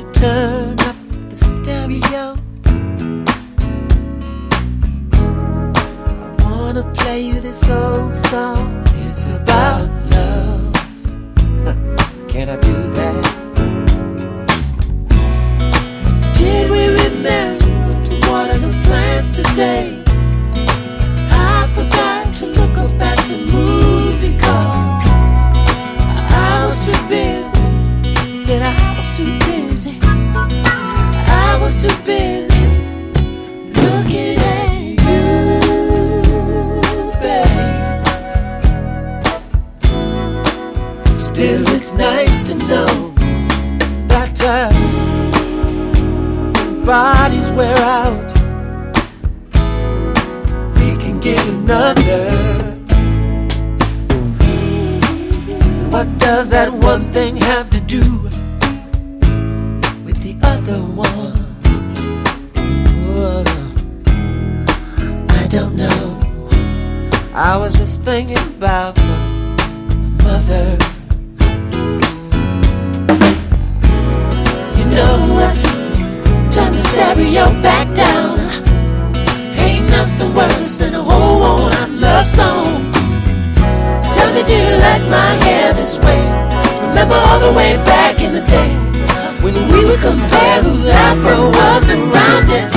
turn up the stereo. I wanna play you this old song. It's about love. Can I do that? Did we remember what are the plans today? I forgot to look up at the movie card. I was too busy. Said I was too busy. I was too busy looking at you, babe. Still, it's nice to know that bodies wear out, we can get another. And what does that one thing have to do with the other one? I don't know. I was just thinking about my mother. You know what? Turn the stereo back down. Ain't nothing worse than a whole worn-out love song. Tell me, do you like my hair this way? Remember all the way back in the day when we would compare whose afro was the roundest?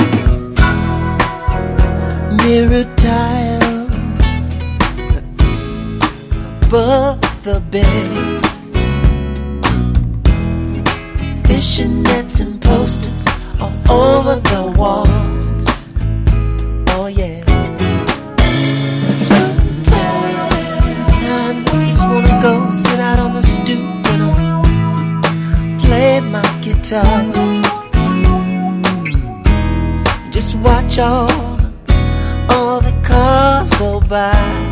Mirror tiles above the bed, fishing nets and posters all over the walls. Oh yeah. Sometimes I just wanna go sit out on the stoop and play my guitar. Just watch all the cars go by.